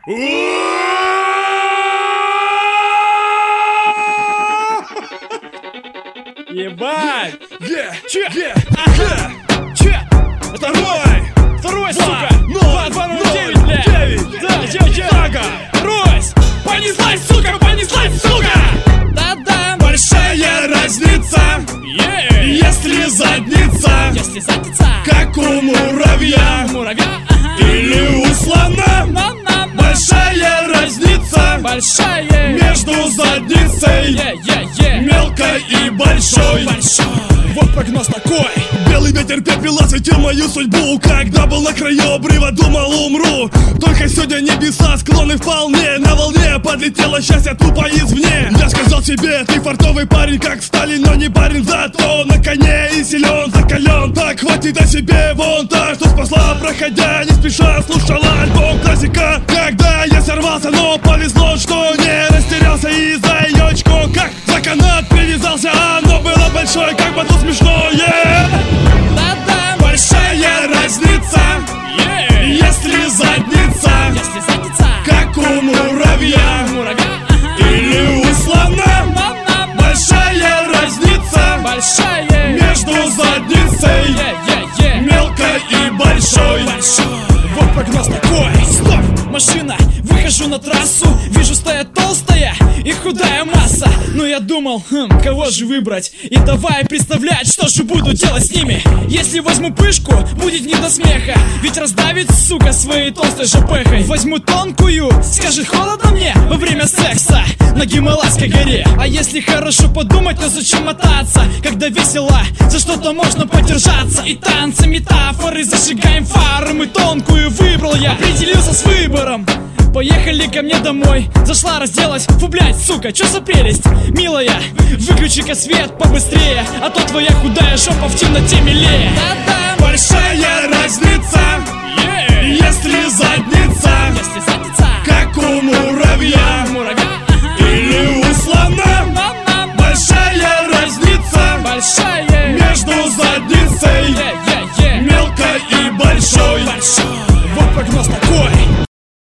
Ебать! Че? Второй, сука! 209, блядь! Да, Сага! Рось! Понеслась, сука, сука! Да-да! Большая разница, если задница, Если задница, как у муравья муравья, ага. или у слона. На-на-на. Большая разница Большая! между задницей мелкой и большой. Вот прогноз такой. Белый ветер пепела осветил мою судьбу. Когда был на краю обрыва, думал, умру. Только сегодня небеса склонны вполне. На волне подлетело счастье тупо извне. Я сказал себе, ты фартовый парень, как Сталин, но не парень, зато на коне и силен, закален. Так хватит о себе вон та, что спасла, проходя не спеша, слушала альбом классика. Когда я сорвался, но повезло, что не растерялся из-за ее очко. Как за канат привязался, оно было большое, как бы смешное. Да-да! Большая разница, если задница, как у муравья Муравья, ага. или у слона. На-на-на. Большая разница Большая! между задницей мелкой и большой. Вот прогноз такой. Стоп, машина, выхожу на трассу. Вижу, стоят толстая и худая масса. Но я думал, кого же выбрать? И давай представлять, что же буду делать с ними. Если возьму пышку, будет не до смеха. Ведь раздавит, сука, своей толстой жопехой. Возьму тонкую, скажет холодно мне во время секса на Гималайской горе. А если хорошо подумать, то зачем мотаться, когда весело, за что-то можно подержаться. И танцы, метафоры, зажигаем фары. Мы тонкую выбрал я, определился с выбором. Поехали ко мне домой. Зашла, разделась. Фу, блядь, сука, чё за прелесть? Милая, выключи-ка свет побыстрее, а то твоя худая жопа в темноте милее. Да-да! Большая разница, если за